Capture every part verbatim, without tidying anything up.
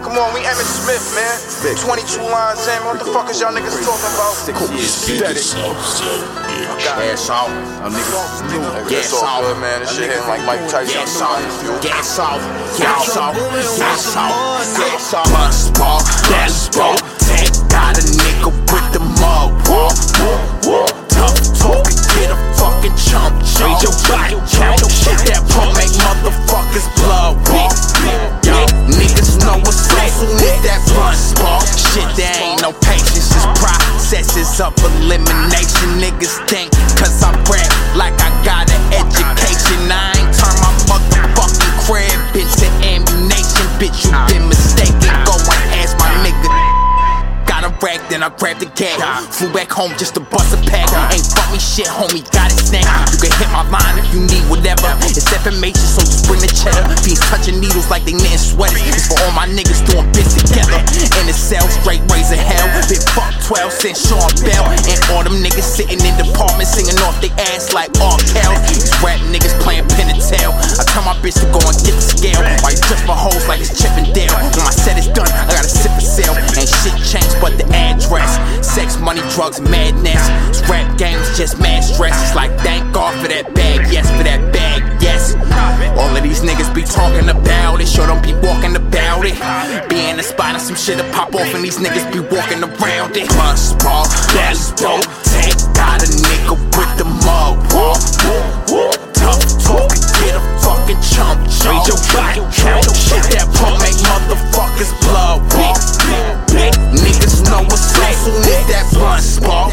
Come on, we Emmitt Smith, man. twenty-two lines in, what the fuck is y'all niggas talking about? Gas off. Gas off, good, man. This shit hitting like Mike Tyson. Gas off. Gas off. Gas off. Gas off. Gas off. Bus ball. Bus ball. Tech got a nigga with the mug walk. Tough talk and get a fucking chump. Raise your body count. Shit that pump make motherfuckers blood walk. Yo, niggas know what's up soon as that blunt spark. Shit, there ain't no patience, just processes of elimination. Niggas think cause I rap like I got an education. I ain't turn my motherfucking crib into ammunition. Bitch, you been mistaken, go and ask my nigga. Got a rag, then I grabbed the gag. Flew back home just to bust a pack. Ain't fuck me shit, homie, got it snack. You can hit my line if you need whatever. It's F M H, so just bring the cheddar. Fiends touching needles like they knitting sweaters. It's for all my niggas doing bits together. In the cell, straight raising hell. Big fuck twelve cent Sean Bell. And all them niggas sitting in departments singing off their ass like all cows. These rap niggas playing pin and tail. I tell my bitch to go and get the scale. While you dress for hoes like it's Chip and Dale. When my set is done, I gotta sip a sale. Ain't shit changed but the address. Sex, money, drugs, madness. This rap game's just mad stress. It's like thank God for that bag, yes, for that bag, yes. All of these niggas be talking about it, sure don't be walking about it. Be in the spot and some shit'll pop off and these niggas be walking around it. Bus ball, bus ball, tech got a nigga with the mug walk. Tough talk and get a fucking chump. Raise your body count. Shit that pump make motherfuckers blood walk. Niggas know what's up soon as that blunt spark.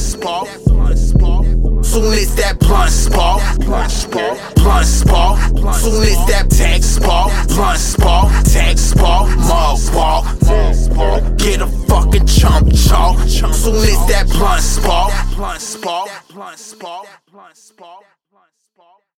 Soon as that blunt spark. Blunt spark. Soon as that tag spark. Blunt spark. Tag spark. Mug walk. Get a fucking chump chalk. Soon as that blunt spark. Blunt spark. Blunt spark. Blunt spark.